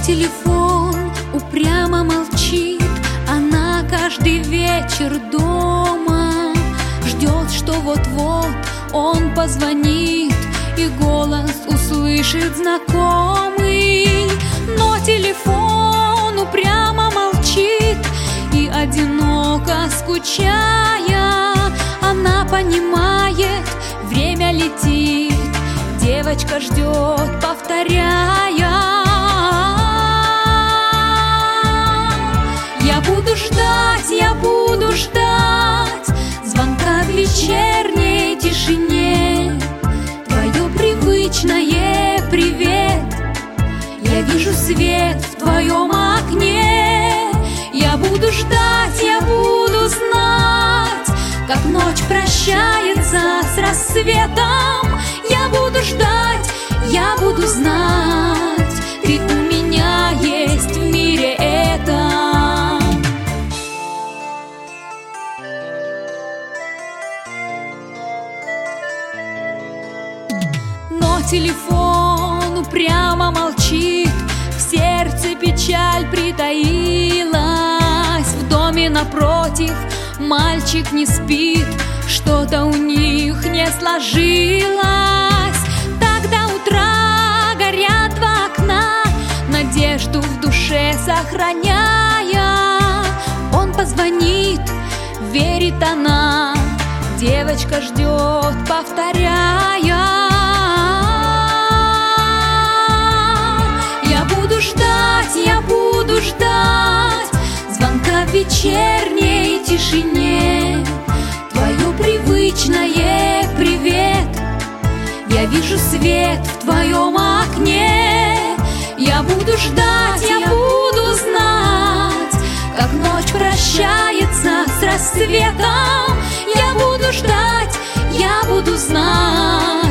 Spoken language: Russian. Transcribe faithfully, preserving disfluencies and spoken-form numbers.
телефон упрямо молчит, она каждый вечер дома ждет, что вот-вот он позвонит и голос услышит знакомый. Но телефон упрямо молчит, и одиноко скучая, она понимает, время летит, девочка ждет, повторяя: я буду ждать, я буду ждать звонка в вечерней тишине, твое привычное привет, я вижу свет в твоем окне. Я буду ждать, я буду знать, как ночь прощается с рассветом. Я буду ждать, я буду знать, ты у меня есть в мире этом. Но телефон упрямо молчит, в сердце печаль притаилась. В доме напротив мальчик не спит, что-то у них не сложилось. Так до утра горят два окна, надежду в душе сохраняя. Он позвонит, верит она, девочка ждет, повторяя: я буду ждать, я буду ждать звонка в вечерней тишине, твое привычное привет, я вижу свет в твоем окне. Я буду ждать, я буду знать, как ночь прощается с рассветом. Я буду ждать, я буду знать,